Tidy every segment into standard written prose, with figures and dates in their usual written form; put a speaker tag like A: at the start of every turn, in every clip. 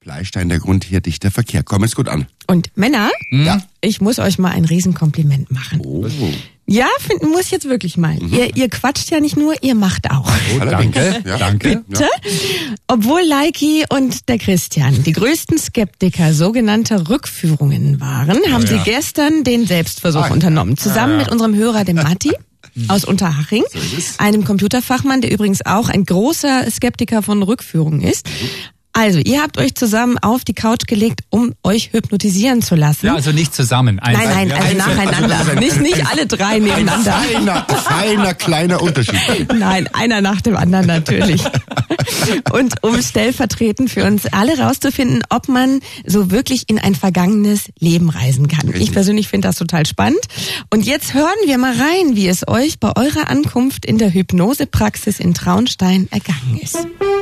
A: Fleischstein, der Grund hier, dichter Verkehr. Komm es gut an.
B: Und Männer,
A: Ja.
B: ich muss euch mal ein Riesenkompliment machen.
A: Oh.
B: Ja, muss ich jetzt wirklich mal. Ihr quatscht ja nicht nur, ihr macht auch.
C: Oh, danke,
A: Ja.
C: danke.
B: Bitte? Obwohl Leiki und der Christian die größten Skeptiker sogenannter Rückführungen waren, haben sie gestern den Selbstversuch unternommen. Zusammen mit unserem Hörer, dem Matti aus Unterhaching, einem Computerfachmann, der übrigens auch ein großer Skeptiker von Rückführungen ist. Also, ihr habt euch zusammen auf die Couch gelegt, um euch hypnotisieren zu lassen.
C: Ja, also nicht zusammen.
B: Nein, also nacheinander. Nicht alle drei nebeneinander.
A: Feiner, kleiner Unterschied.
B: Nein, einer nach dem anderen natürlich. Und um stellvertretend für uns alle rauszufinden, ob man so wirklich in ein vergangenes Leben reisen kann. Ich persönlich finde das total spannend. Und jetzt hören wir mal rein, wie es euch bei eurer Ankunft in der Hypnosepraxis in Traunstein ergangen ist.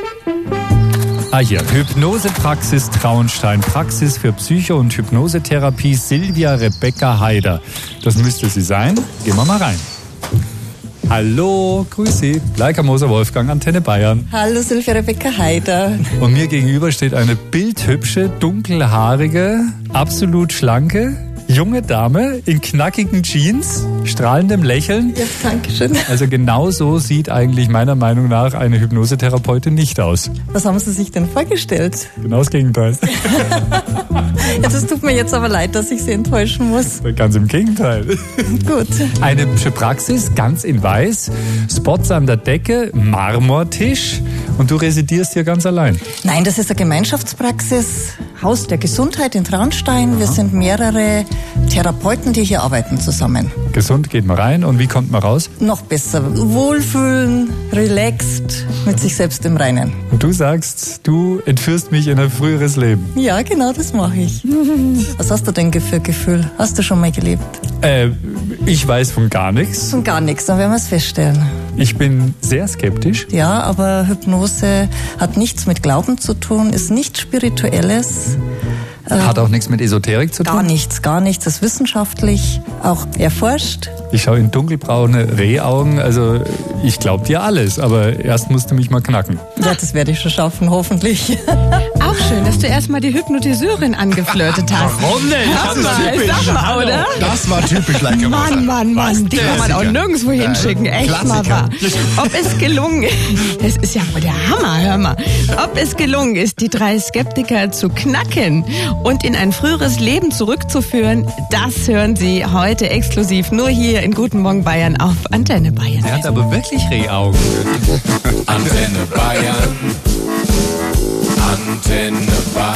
C: Hier, Hypnosepraxis Traunstein, Praxis für Psycho- und Hypnosetherapie Silvia Rebecca Haider. Das müsste sie sein. Gehen wir mal rein. Hallo, grüß Sie. Leica Moser Wolfgang, Antenne Bayern.
D: Hallo, Silvia Rebecca Haider.
C: Und mir gegenüber steht eine bildhübsche, dunkelhaarige, absolut schlanke, junge Dame in knackigen Jeans, strahlendem Lächeln.
D: Ja, danke schön.
C: Also genau so sieht eigentlich meiner Meinung nach eine Hypnosetherapeutin nicht aus.
D: Was haben Sie sich denn vorgestellt?
C: Genau das Gegenteil.
D: Ja, das tut mir jetzt aber leid, dass ich Sie enttäuschen muss.
C: Ganz im Gegenteil.
D: Gut.
C: Eine hübsche Praxis, ganz in weiß, Spots an der Decke, Marmortisch und du residierst hier ganz allein.
D: Nein, das ist eine Gemeinschaftspraxis, Haus der Gesundheit in Traunstein. Wir sind mehrere Therapeuten, die hier arbeiten zusammen.
C: Gesund geht man rein und wie kommt man raus?
D: Noch besser. Wohlfühlen, relaxed, mit sich selbst im Reinen.
C: Und du sagst, du entführst mich in ein früheres Leben.
D: Ja, genau, das mache ich. Was hast du denn für Gefühl? Hast du schon mal gelebt?
C: Ich weiß von gar nichts.
D: Von gar nichts, dann werden wir es feststellen.
C: Ich bin sehr skeptisch.
D: Ja, aber Hypnose hat nichts mit Glauben zu tun, ist nichts Spirituelles.
C: Hat auch nichts mit Esoterik zu tun?
D: Gar nichts. Das ist wissenschaftlich auch erforscht.
C: Ich schaue in dunkelbraune Rehaugen, also ich glaube dir alles, aber erst musst du mich mal knacken.
D: Ja, das werde ich schon schaffen, hoffentlich.
B: Auch schön, dass du erstmal die Hypnotiseurin angeflirtet hast.
C: Warum denn?
B: Sag mal, oder?
A: Das war typisch Leica Moser.
B: Mann, die kann man auch nirgendwo hinschicken. Echt mal wahr. Ob es gelungen ist, das ist ja wohl der Hammer, hör mal. Ob es gelungen ist, die drei Skeptiker zu knacken und in ein früheres Leben zurückzuführen, das hören Sie heute exklusiv nur hier in Guten Morgen Bayern auf Antenne Bayern.
C: Er hat aber wirklich Rehaugen.
E: Antenne Bayern. Antenne Bayern.